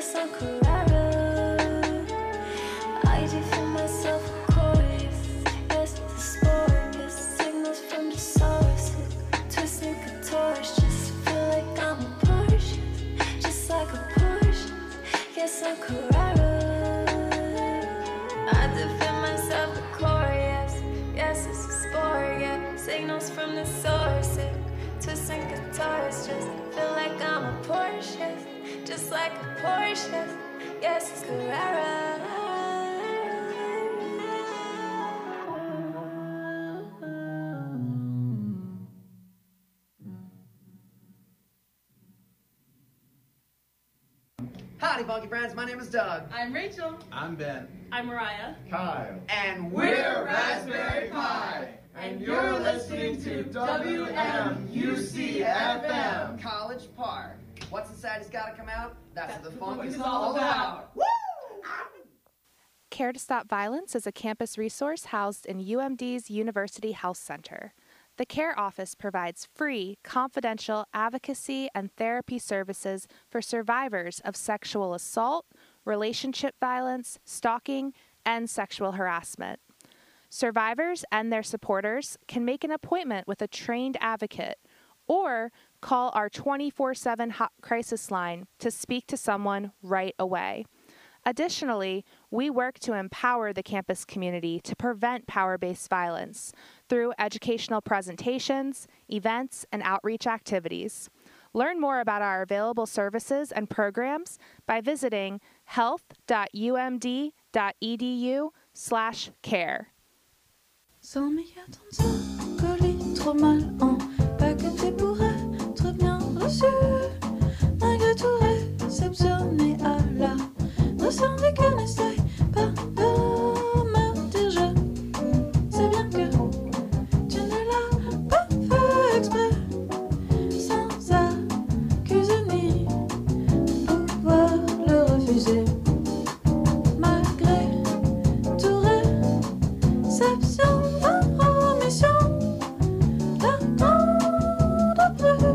Yes, I'm Carrera. I defend myself a chorus. Yes, it's a sport. Yes, signals from the source. Twisting contorts. Just feel like I'm a Porsche. Just like a Porsche. Yes, I'm Carrera. I defend myself a chorus. Yes, it's a sport. Yeah, signals from the source. Twisting guitars, just feel like I'm a Porsche, just like a Porsche. Yes, it's Carrera. Howdy, Funky Friends. My name is Doug. I'm Rachel. I'm Ben. I'm Mariah. Kyle. And We're Raspberry Pi. And you're listening to WMUC-FM. College Park. What's Society's Gotta Come Out? That's what the funk is all all about. Woo! Care to Stop Violence is a campus resource housed in UMD's University Health Center. The CARE office provides free, confidential advocacy and therapy services for survivors of sexual assault, relationship violence, stalking, and sexual harassment. Survivors and their supporters can make an appointment with a trained advocate or call our 24/7 hot crisis line to speak to someone right away. Additionally, we work to empower the campus community to prevent power-based violence through educational presentations, events, and outreach activities. Learn more about our available services and programs by visiting health.umd.edu/care. Sans m'y attendre, ça colis trop mal en paqueté pour être bien reçu. Malgré tout réceptionné à la notion des qu'elle n'essaye pas de me dire je sais bien que tu ne l'as pas fait exprès. Sans accuser ni pouvoir le refuser. Malgré tout réception. Mission d'attendre plus.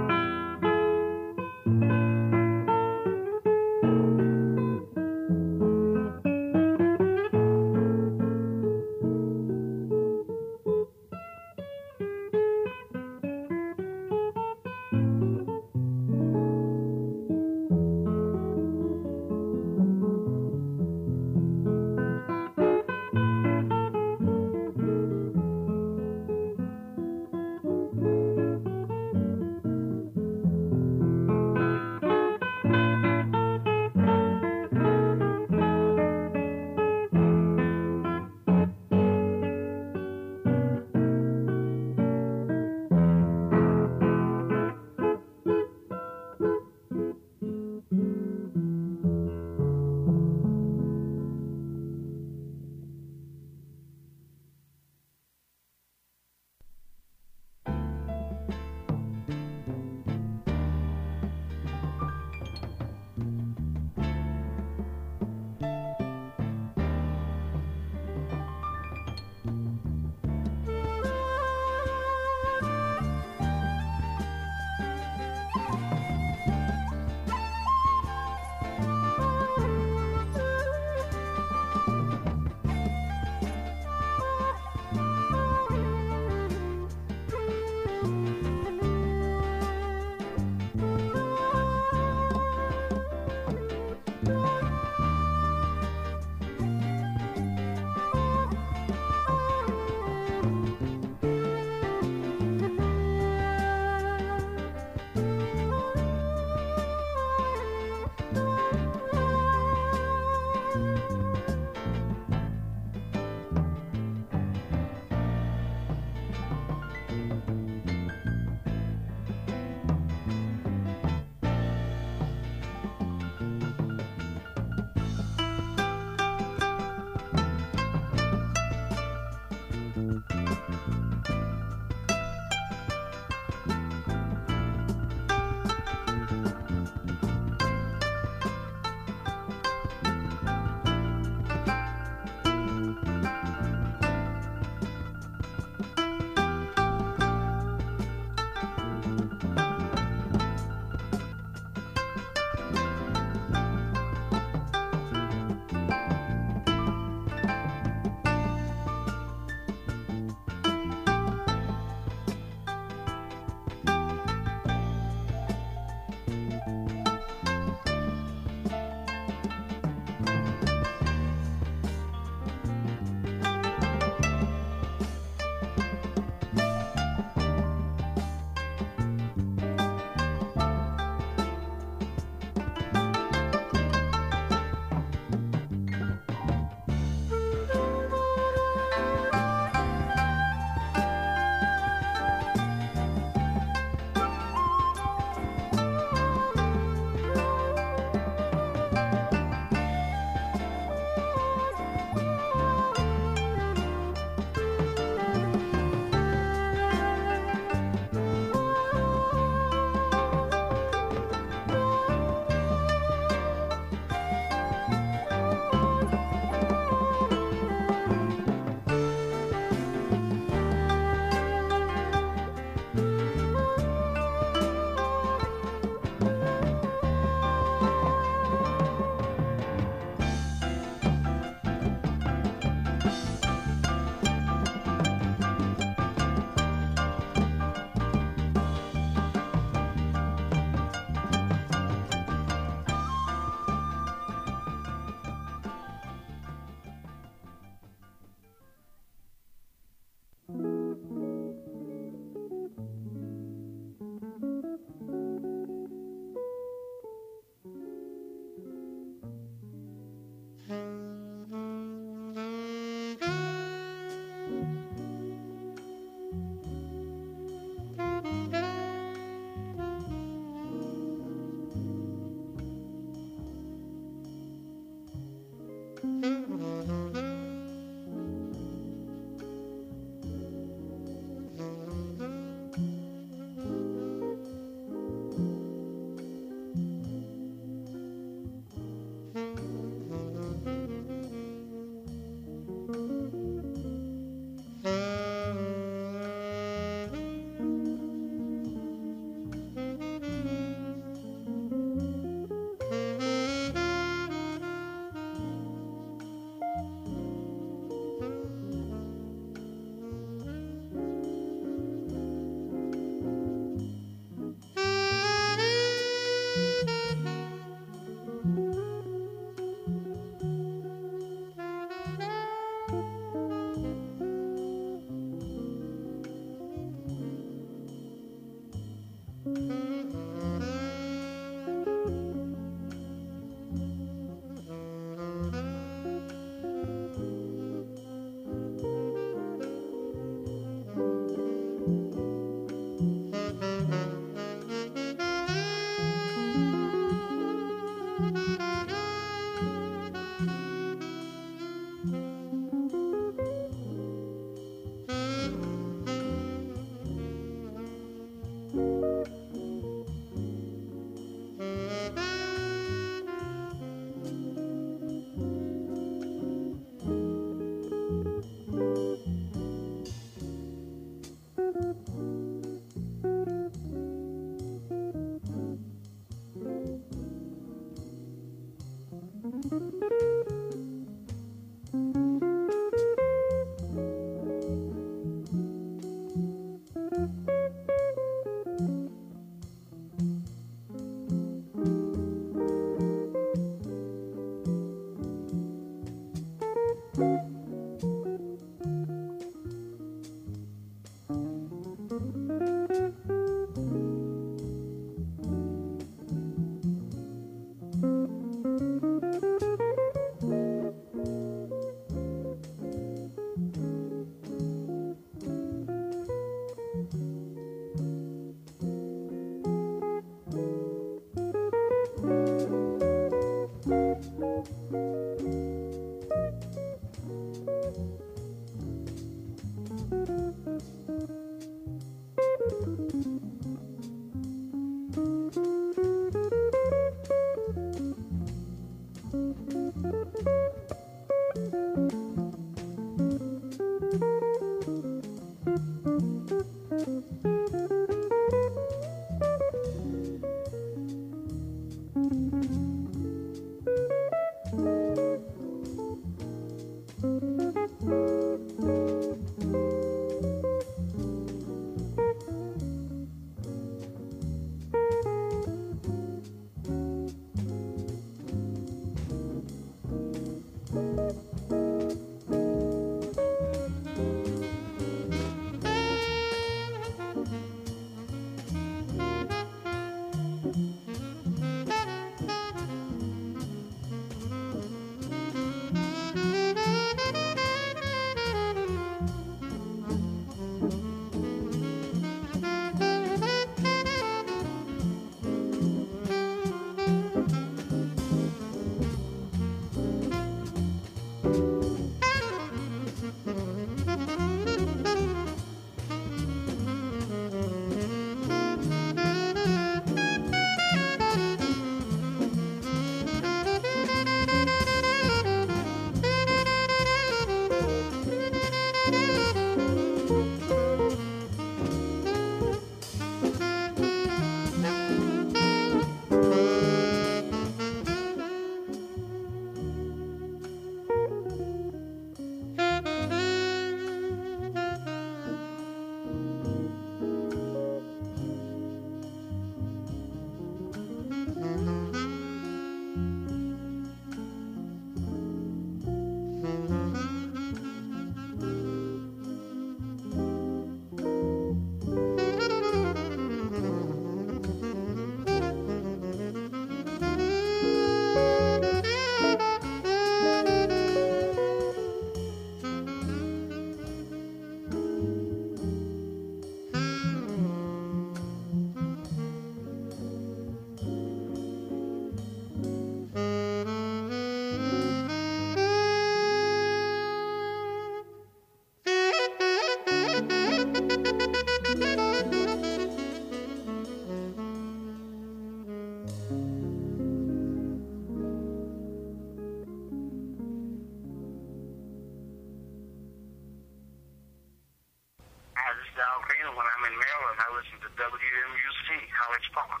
When I'm in Maryland, I listen to WMUC, College Park.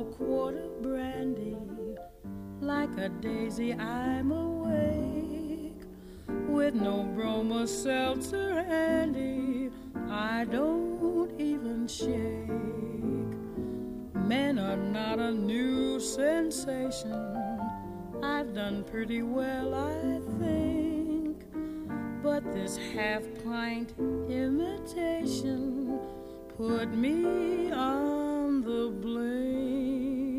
quart of brandy. Like a daisy I'm awake, with no bromo seltzer handy. I don't even shake. Men are not a new sensation. I've done pretty well, I think, but this half-pint imitation put me on the blink.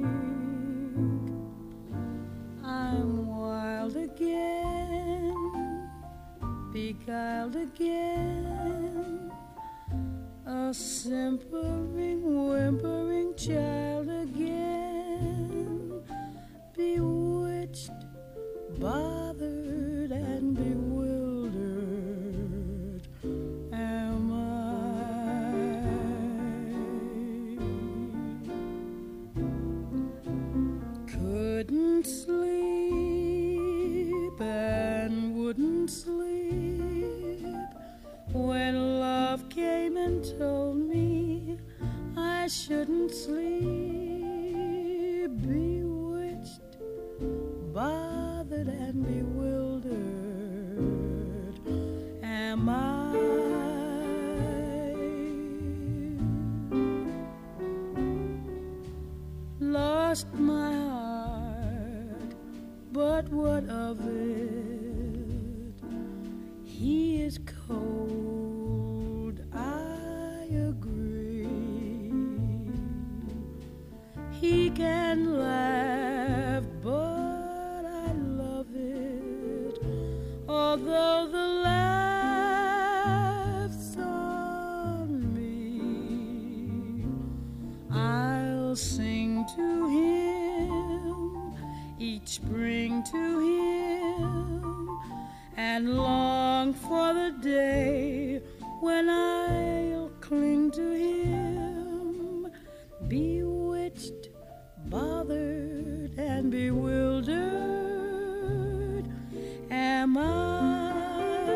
I'm wild again, beguiled again, a simpering, whimpering child again, bewitched, bothered, and bewildered am I. Couldn't sleep and wouldn't sleep when love came and told me I shouldn't sleep. Bewitched, bothered, and bewildered am I. Lost my heart, but what of it? He is cold, I agree. He can laugh, but I love it, although the laugh's on me. I'll sing to him, each spring to him, and long for the day when I'll cling to him. Bewitched, bothered, and bewildered am I.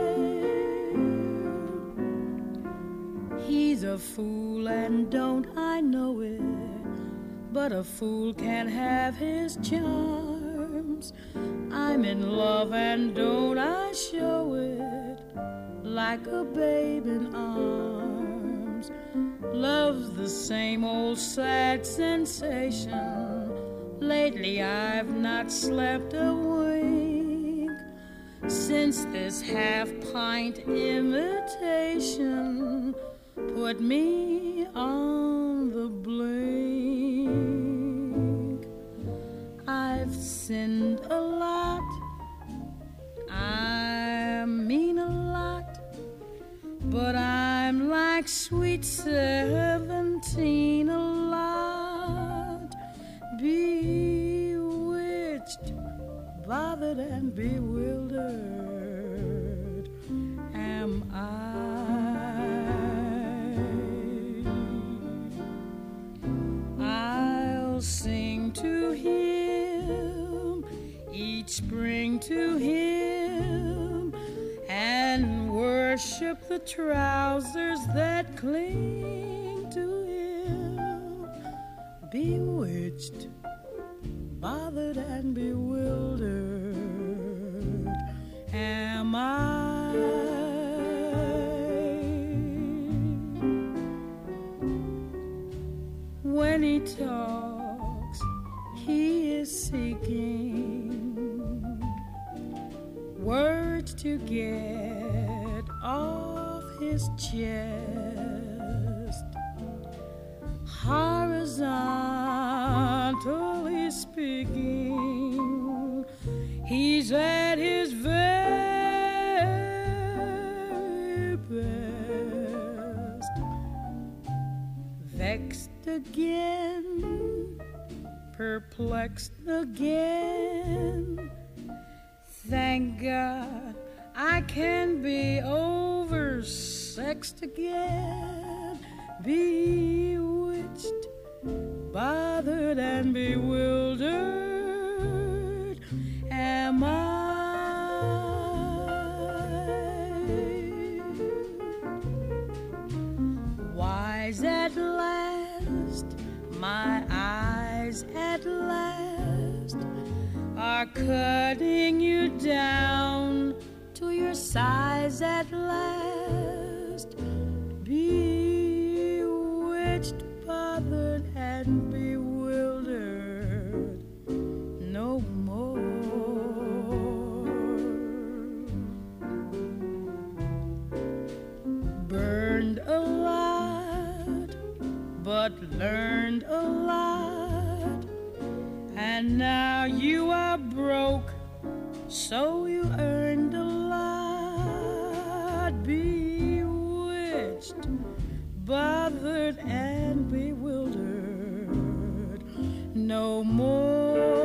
He's a fool and don't I know it, but a fool can't have his charms. I'm in love and don't I show it, like a babe in arms. Love's the same old sad sensation. Lately I've not slept a wink since this half-pint imitation put me on the blink. I've sinned a lot, I mean a lot, but I'm like sweet 17 a lot. Bewitched, bothered, and bewildered am I'll sing to him, each spring to him, and worship the trousers that cling to him. Bewitched, bothered, and bewildered am I. When he talks, he is seeking words to get off his chest. Horizontally speaking, he's at his very best. Vexed again, perplexed again. Thank God I can be oversexed again. Bewitched, bothered, and bewildered am I. Wise at last, my eyes eyes at last are cutting you down to your size at last. Bewitched, bothered, and bewildered no more. Burned a lot, but learned a lot, and now you are broke, so you earned a lot. Bewitched, bothered, and bewildered no more.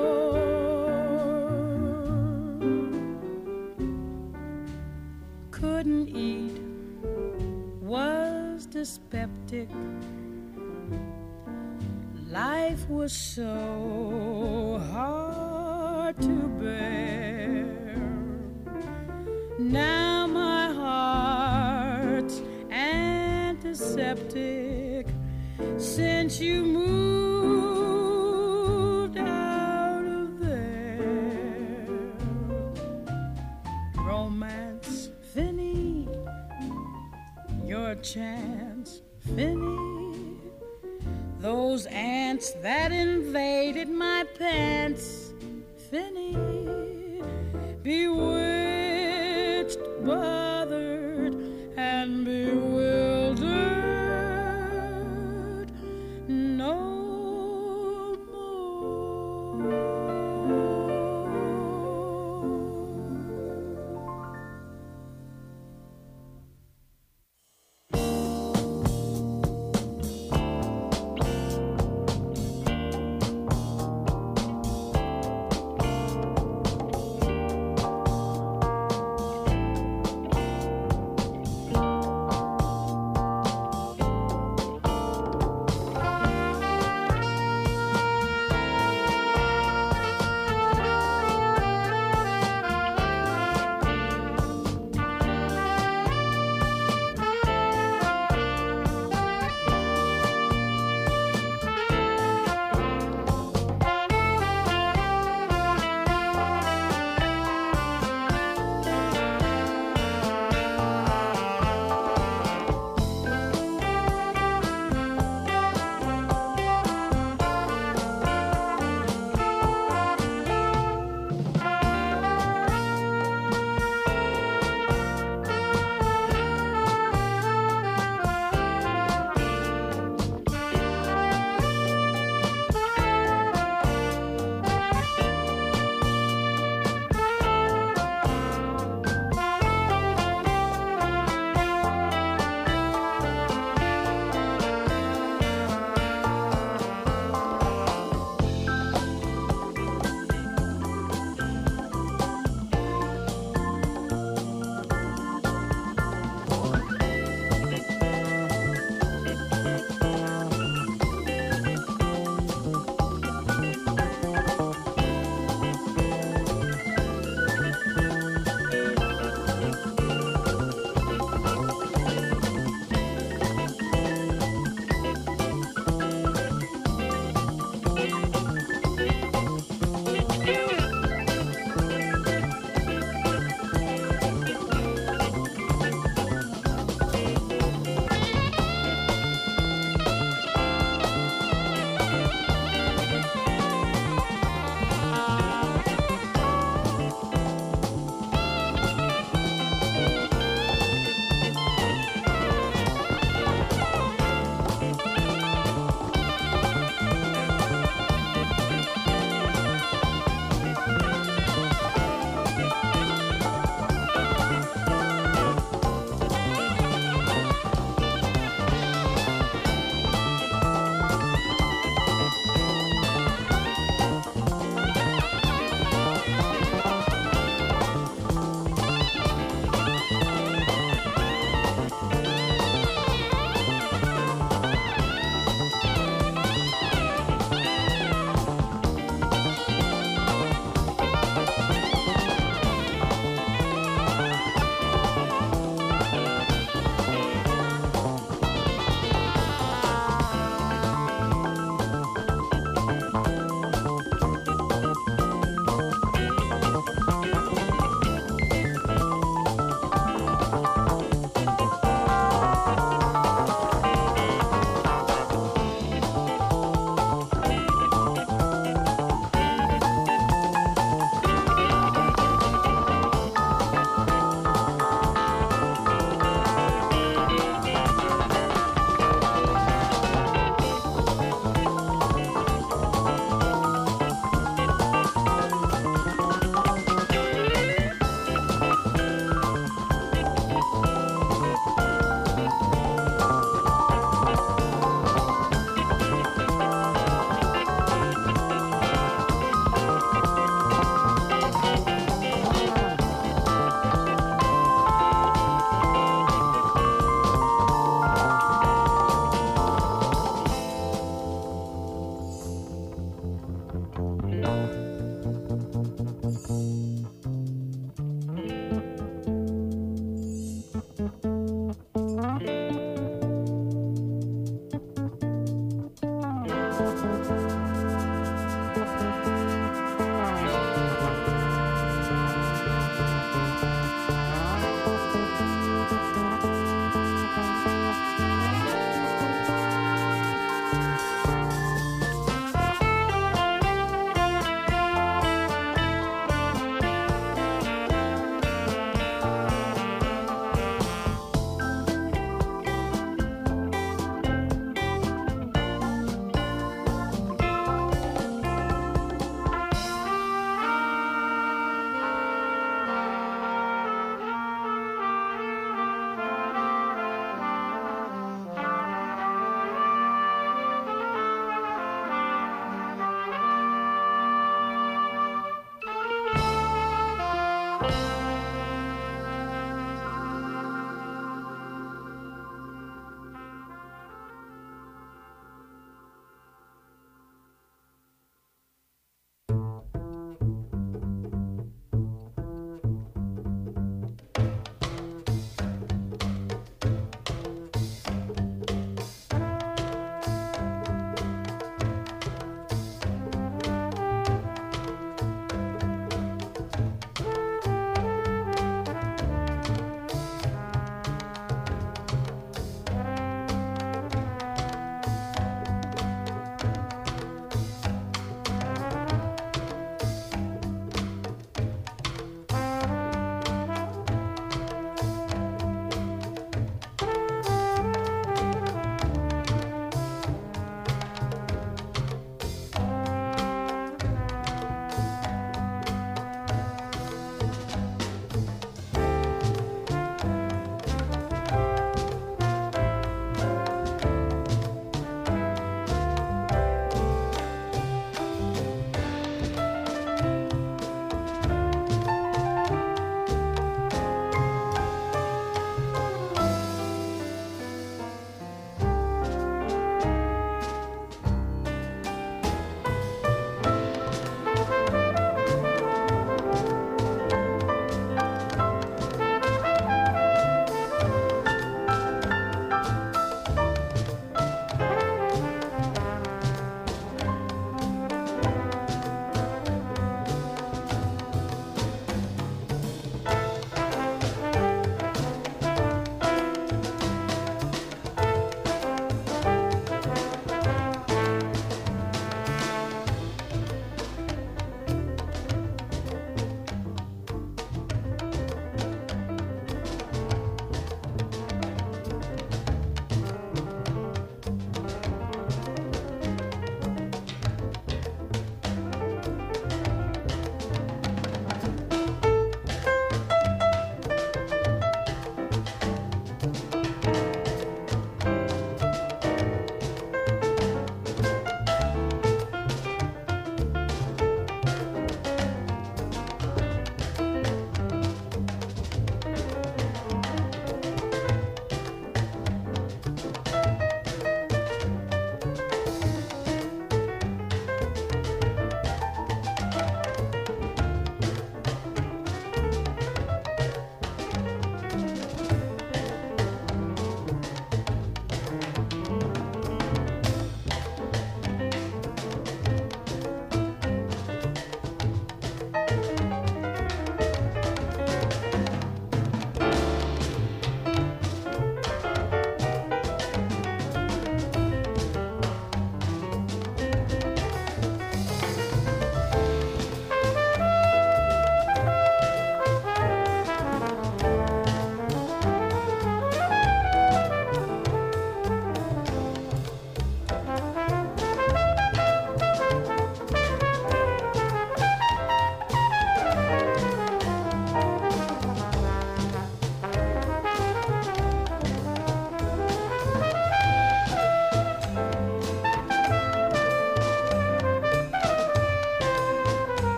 Couldn't eat, was dyspeptic. Life was so hard to bear. Now my heart's antiseptic since you moved out of there. Romance, Finny, your chance, Finny. Those ants that invaded my pants, Finny. Bewitched, bothered, and bewildered no more.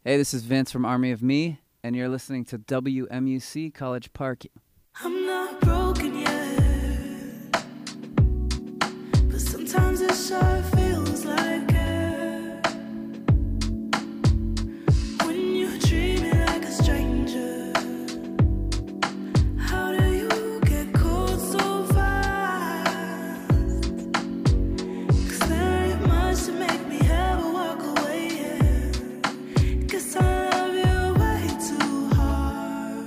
Hey, this is Vince from Army of Me, and you're listening to WMUC College Park. I'm not broken yet, but sometimes it sure feels like it. When you treat me like a stranger, how do you get cold so fast? 'Cause there ain't much to make me ever walk away, yeah. 'Cause I love you way too hard.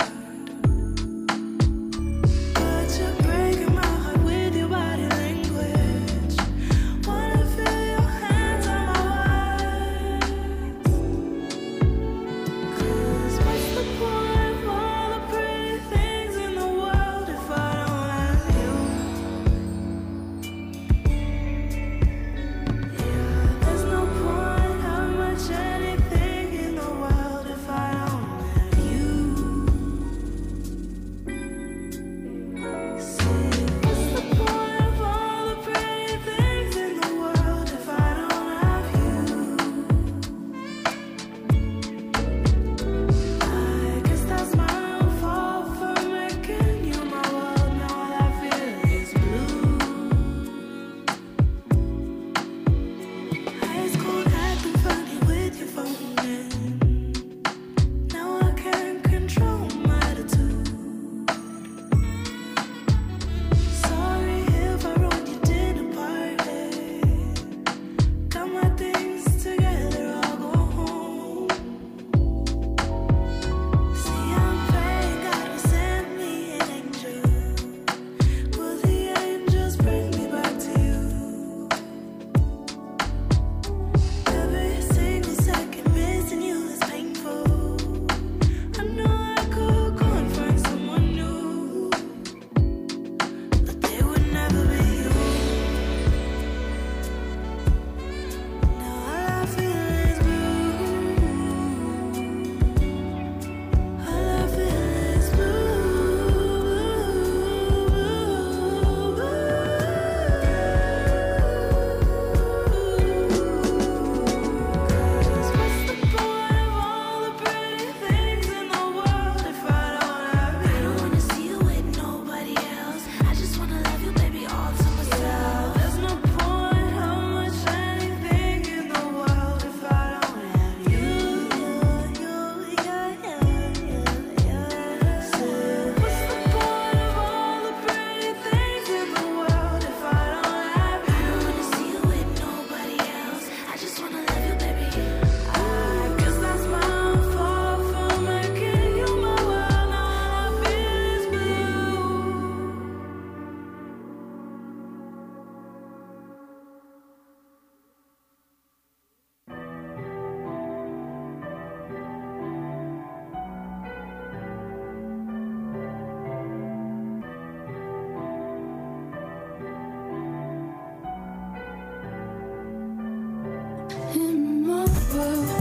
But you're breaking my heart with your body language. Wanna feel your hands on my eyes. 'Cause what's the point of all the pretty things in the world if I don't have you? Yeah, there's no point how much anything in the world if I don't have you. See, what's the point of all the pretty things in the world if I don't have you? I guess that's my own fault for making you my world. Now all I feel is blue. High school acting funny with your phone in. Now I can't control my attitude. Sorry if I ruined your dinner party. Got my things together, I'll go home. See, I'm praying God will send me an angel. Will the angels bring me back to you? Every single second missing you is painful. I know I could go and find someone new, but they would never be you. Now all I feel is blue. All I feel is blue. 'Cause what's the point of all the pretty things in the world if I don't have you? I don't wanna see you with nobody else. I just wanna love you, baby, all to myself. There's no point how much anything in the world if I don't have you. So what's the point of all the pretty things in the world if I don't have you? I don't wanna see you with nobody else. I just wanna love you, baby. I guess that's my own fault for making you my world. Now all I feel is blue. In my world,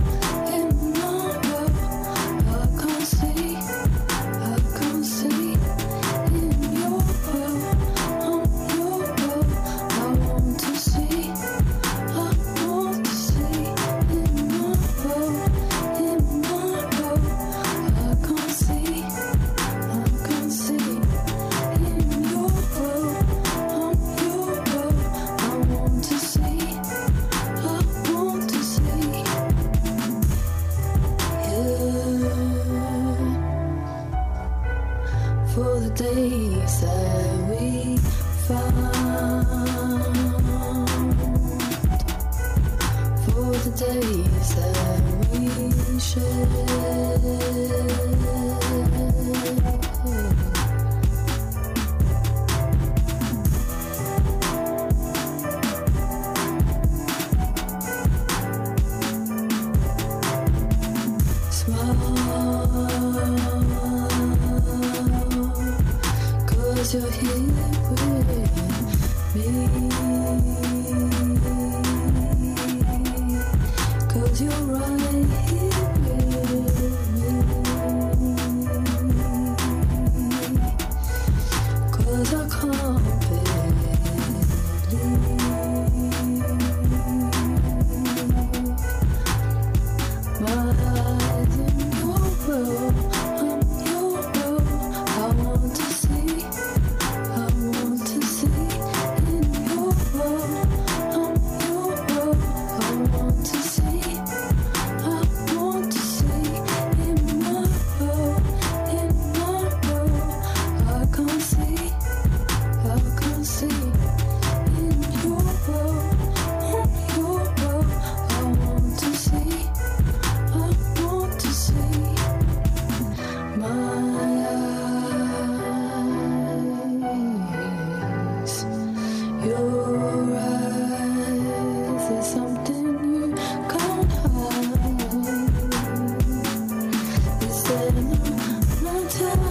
I can't see. In your world, I want to see. In my world, I can't see. In your world, I want to see. For the days that we found, for the days that we shared. Cause you're here with me. Cause you're right here with me. Cause I can't believe my eyes. time.